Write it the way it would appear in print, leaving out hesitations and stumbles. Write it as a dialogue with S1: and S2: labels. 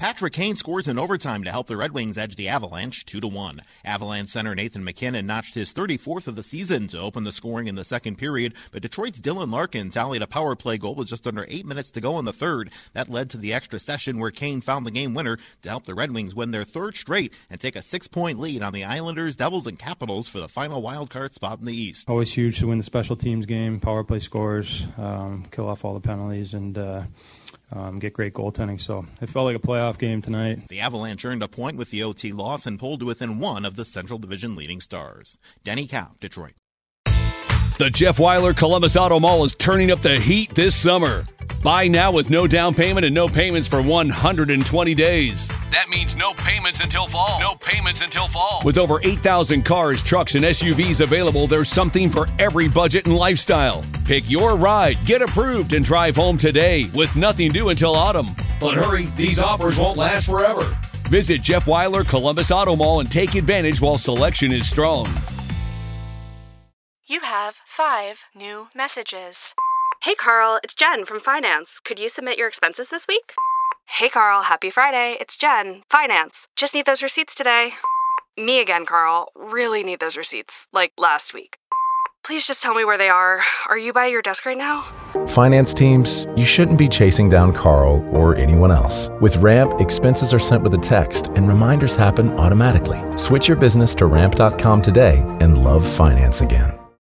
S1: Patrick Kane scores in overtime to help the Red Wings edge the Avalanche 2-1. Avalanche center Nathan MacKinnon notched his 34th of the season to open the scoring in the second period, but Detroit's Dylan Larkin tallied a power play goal with just under 8 minutes to go in the third. That led to the extra session where Kane found the game winner to help the Red Wings win their third straight and take a 6-point lead on the Islanders, Devils, and Capitals for the final wildcard spot in the East.
S2: Always huge to win the special teams game, power play scores, kill off all the penalties, and get great goaltending. So it felt like a playoff game tonight.
S1: The Avalanche earned a point with the OT loss and pulled to within one of the Central Division leading Stars. Denny Cow, Detroit.
S3: The Jeff Weiler Columbus Auto Mall is turning up the heat this summer. Buy now with no down payment and no payments for 120 days. That means no payments until fall. No payments until fall. With over 8,000 cars, trucks, and SUVs available, there's something for every budget and lifestyle. Pick your ride, get approved, and drive home today with nothing due until autumn. But hurry, these offers won't last forever. Visit Jeff Weiler Columbus Auto Mall and take advantage while selection is strong.
S4: You have 5 new messages.
S5: Hey, Carl, it's Jen from Finance. Could you submit your expenses this week?
S4: Hey, Carl, happy Friday. It's Jen, Finance.
S5: Just need those receipts today.
S4: Me again, Carl. Really need those receipts, like last week. Please just tell me where they are. Are you by your desk right now?
S6: Finance teams, you shouldn't be chasing down Carl or anyone else. With Ramp, expenses are sent with a text and reminders happen automatically. Switch your business to ramp.com today and love finance again.